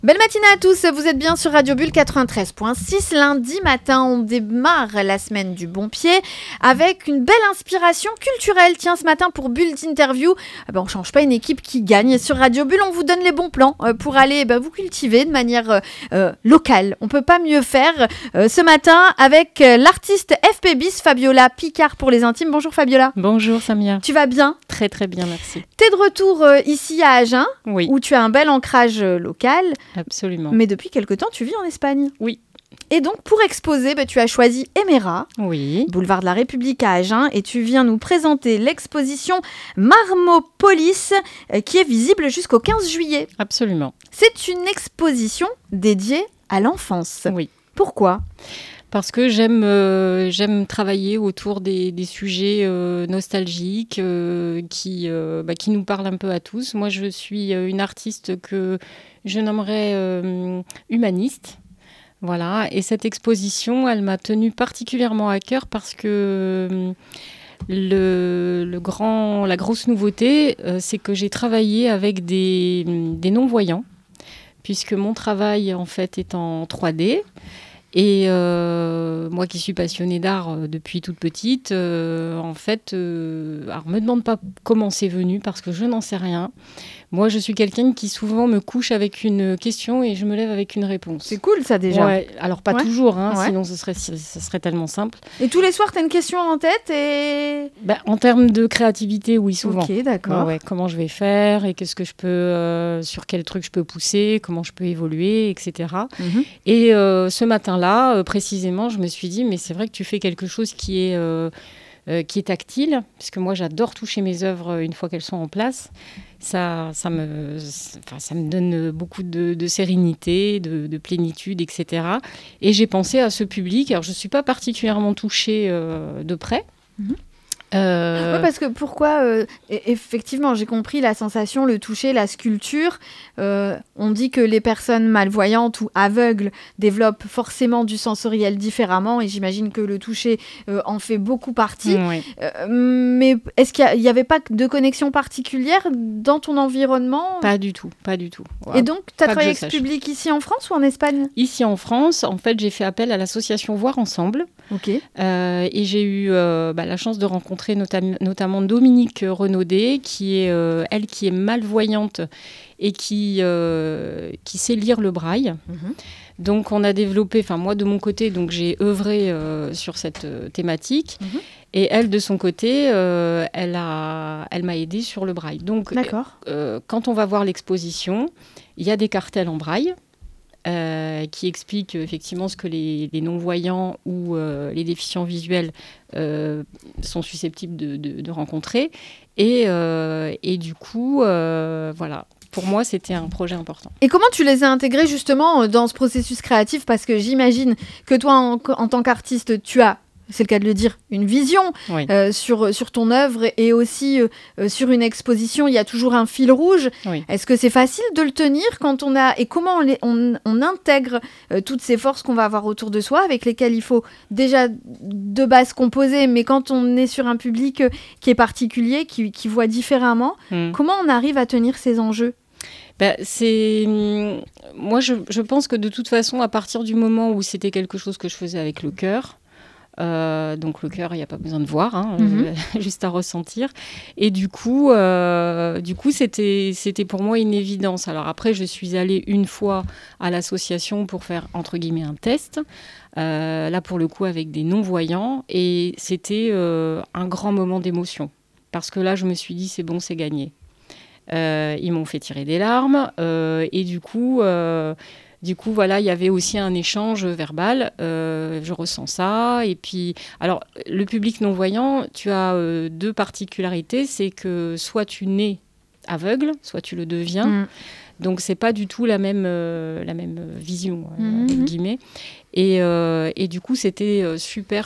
Belle matinée à tous, vous êtes bien sur Radio Bulle 93.6. Lundi matin, on démarre la semaine du bon pied avec une belle inspiration culturelle. Tiens, ce matin pour Bulle d'Interview, on change pas une équipe qui gagne. Sur Radio Bulle, on vous donne les bons plans pour aller vous cultiver de manière locale. On peut pas mieux faire ce matin avec l'artiste FP Bis, Fabiola Picard pour les intimes. Bonjour Fabiola. Bonjour Samia. Tu vas bien ? Très très bien, merci. T'es de retour ici à Agen, Oui. Où tu as un bel ancrage local. Absolument. Mais depuis quelque temps, tu vis en Espagne. Oui. Et donc, pour exposer, tu as choisi Emera, Oui. boulevard de la République à Agen, et tu viens nous présenter l'exposition Marmopolis, qui est visible jusqu'au 15 juillet. Absolument. C'est une exposition dédiée à l'enfance. Oui. Pourquoi ? Parce que j'aime travailler autour des sujets nostalgiques qui nous parlent un peu à tous. Moi, je suis une artiste que je nommerais humaniste. Voilà. Et cette exposition, elle m'a tenue particulièrement à cœur parce que la grosse nouveauté, c'est que j'ai travaillé avec des non-voyants, puisque mon travail, en fait, est en 3D. Et moi qui suis passionnée d'art depuis toute petite, alors me demande pas comment c'est venu parce que je n'en sais rien. Moi, je suis quelqu'un qui souvent me couche avec une question et je me lève avec une réponse. C'est cool ça déjà. Ouais, alors pas toujours, Ouais. Sinon ce serait tellement simple. Et tous les soirs, tu as une question en tête et... En termes de créativité, oui, souvent. Ok, d'accord. Ouais, comment je vais faire et qu'est-ce que je peux, sur quel truc je peux pousser, comment je peux évoluer, etc. Mhm. Et ce matin-là, précisément, je me suis dit, mais c'est vrai que tu fais quelque chose qui est tactile, puisque moi j'adore toucher mes œuvres une fois qu'elles sont en place. Ça me donne beaucoup de sérénité, de plénitude, etc. Et j'ai pensé à ce public. Alors je ne suis pas particulièrement touchée de près. Mhm. Oui, parce que pourquoi effectivement, j'ai compris la sensation, le toucher, la sculpture. On dit que les personnes malvoyantes ou aveugles développent forcément du sensoriel différemment, et j'imagine que le toucher en fait beaucoup partie. Oui. Mais est-ce qu'il n'y avait pas de connexion particulière dans ton environnement ? Pas du tout. Ouais. Et donc, tu as travaillé avec ce public ici en France ou en Espagne ? Ici en France, en fait, j'ai fait appel à l'association Voir Ensemble. Ok. Et j'ai eu la chance de rencontrer notamment Dominique Renaudet, qui est malvoyante et qui sait lire le braille. Mm-hmm. Donc on a développé, moi de mon côté, donc j'ai œuvré sur cette thématique. Mm-hmm. Et elle, de son côté, elle m'a aidée sur le braille. Donc quand on va voir l'exposition, il y a des cartels en braille. Qui explique effectivement ce que les non-voyants ou les déficients visuels sont susceptibles de rencontrer. Et du coup, voilà. Pour moi, c'était un projet important. Et comment tu les as intégrés justement dans ce processus créatif ? Parce que j'imagine que toi, en tant qu'artiste, tu as, c'est le cas de le dire, une vision oui. sur ton œuvre et aussi sur une exposition, il y a toujours un fil rouge. Oui. Est-ce que c'est facile de le tenir quand on a... Et comment on intègre toutes ces forces qu'on va avoir autour de soi, avec lesquelles il faut déjà de base composer, mais quand on est sur un public qui est particulier, qui voit différemment, comment on arrive à tenir ces enjeux ? Moi, je pense que de toute façon, à partir du moment où c'était quelque chose que je faisais avec le cœur, donc le cœur, il n'y a pas besoin de voir, juste à ressentir. Et du coup, c'était pour moi une évidence. Alors après, je suis allée une fois à l'association pour faire, entre guillemets, un test. Là, pour le coup, avec des non-voyants. Et c'était un grand moment d'émotion. Parce que là, je me suis dit, c'est bon, c'est gagné. Ils m'ont fait tirer des larmes. Et du coup, voilà, il y avait aussi un échange verbal. Je ressens ça. Et puis, alors, le public non-voyant, tu as deux particularités. C'est que soit tu nais aveugle, soit tu le deviens. Donc, c'est pas du tout la même vision, avec guillemets. Et du coup, c'était super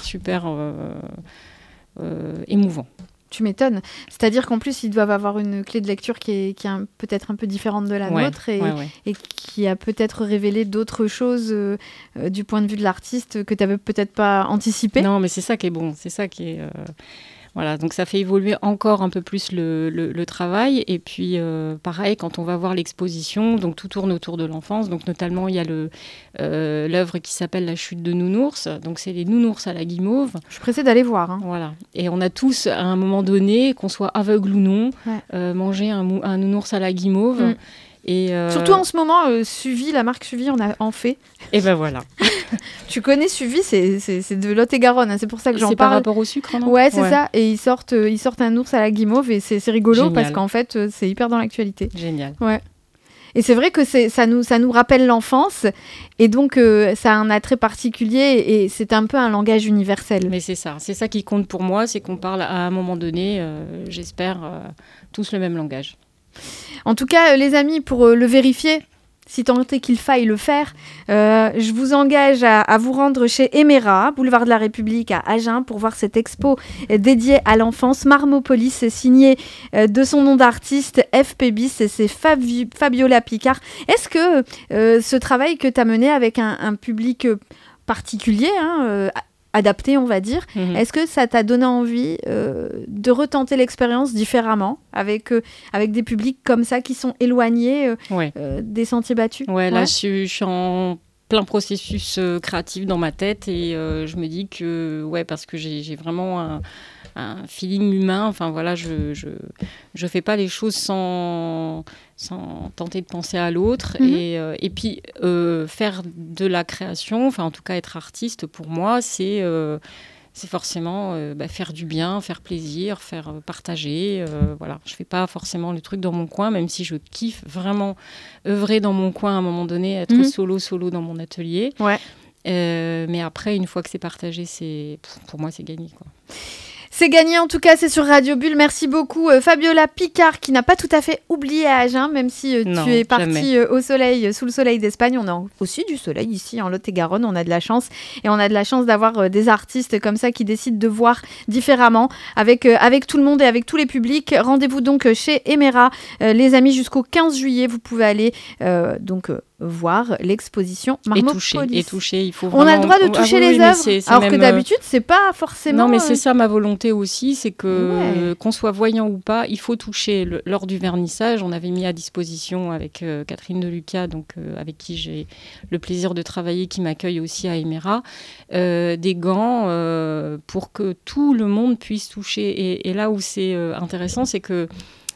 émouvant. Tu m'étonnes. C'est-à-dire qu'en plus, ils doivent avoir une clé de lecture qui est peut-être un peu différente de la nôtre et qui a peut-être révélé d'autres choses du point de vue de l'artiste que tu n'avais peut-être pas anticipé. Non, mais c'est ça qui est bon. C'est ça qui est... Voilà, donc ça fait évoluer encore un peu plus le travail. Et puis, pareil, quand on va voir l'exposition, donc tout tourne autour de l'enfance. Donc, notamment, il y a l'œuvre qui s'appelle La chute de Nounours. Donc, c'est les nounours à la guimauve. Je suis pressée d'aller voir. Hein. Voilà. Et on a tous, à un moment donné, qu'on soit aveugle ou non, mangé un nounours à la guimauve. Mm. Et surtout en ce moment, Suvi, la marque Suvi en fait. Et ben voilà. Tu connais Suvi, c'est de Lot-et-Garonne, hein, c'est pour ça que j'en parle. C'est par rapport au sucre, non ? Ouais, c'est ça. Et ils sortent un ours à la guimauve et c'est rigolo. Génial. Parce qu'en fait, c'est hyper dans l'actualité. Génial. Ouais. Et c'est vrai que ça nous rappelle l'enfance et donc ça a un attrait particulier et c'est un peu un langage universel. Mais c'est ça qui compte pour moi, c'est qu'on parle à un moment donné, j'espère, tous le même langage. En tout cas, les amis, pour le vérifier, si tant est qu'il faille le faire, je vous engage à vous rendre chez Emera, boulevard de la République à Agen, pour voir cette expo dédiée à l'enfance. Marmopolis, signée de son nom d'artiste, FP Bis, et c'est Fabiola Picard. Est-ce que ce travail que tu as mené avec un public particulier, adapté, on va dire. Mm-hmm. Est-ce que ça t'a donné envie de retenter l'expérience différemment avec des publics comme ça qui sont éloignés des sentiers battus ? Ouais, là, je suis en plein processus créatif dans ma tête et je me dis que, parce que j'ai vraiment un feeling humain. Enfin, voilà, je fais pas les choses sans tenter de penser à l'autre. Mm-hmm. Et puis, faire de la création, enfin, en tout cas, être artiste, pour moi, c'est forcément faire du bien, faire plaisir, faire partager. Voilà. Je fais pas forcément le truc dans mon coin, même si je kiffe vraiment œuvrer dans mon coin à un moment donné, être solo dans mon atelier. Ouais. Mais après, une fois que c'est partagé, pour moi, c'est gagné, quoi. C'est gagné, en tout cas, c'est sur Radio Bulle. Merci beaucoup, Fabiola Picard, qui n'a pas tout à fait oublié Agen, même si tu es partie au soleil, sous le soleil d'Espagne. On a aussi du soleil ici, en Lot-et-Garonne. On a de la chance. Et on a de la chance d'avoir des artistes comme ça qui décident de voir différemment avec tout le monde et avec tous les publics. Rendez-vous donc chez Emera, les amis, jusqu'au 15 juillet. Vous pouvez aller voir l'exposition Marmopolis. Et toucher, il faut vraiment... On a le droit de toucher les œuvres, alors que d'habitude, c'est pas forcément... Non, mais c'est ça ma volonté aussi, c'est que qu'on soit voyant ou pas, il faut toucher. Lors du vernissage, on avait mis à disposition avec Catherine Deluca, donc avec qui j'ai le plaisir de travailler, qui m'accueille aussi à Emera, des gants pour que tout le monde puisse toucher. Et là où c'est intéressant, c'est que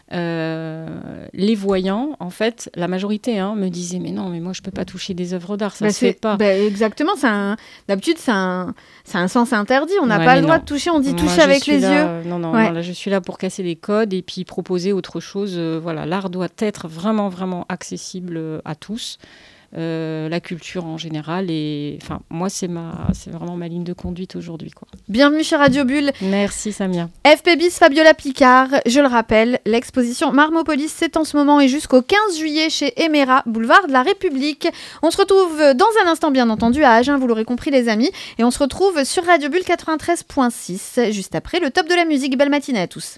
les voyants, en fait, la majorité me disaient mais non, mais moi je peux pas toucher des œuvres d'art, ça se fait pas. Exactement, d'habitude c'est un sens interdit, on n'a pas le droit de toucher, on dit toucher avec les yeux. Non, là, je suis là pour casser les codes et puis proposer autre chose. Voilà, l'art doit être vraiment, vraiment accessible à tous. La culture en général et enfin moi c'est vraiment ma ligne de conduite aujourd'hui, quoi. Bienvenue chez Radio Bulle. Merci Samia. FP Bis, Fabiola Picard, je le rappelle, l'exposition Marmopolis c'est en ce moment et jusqu'au 15 juillet chez Emera, boulevard de la République. On se retrouve dans un instant bien entendu à Agen, vous l'aurez compris les amis, et on se retrouve sur Radio Bulle 93.6 juste après le top de la musique. Belle matinée à tous.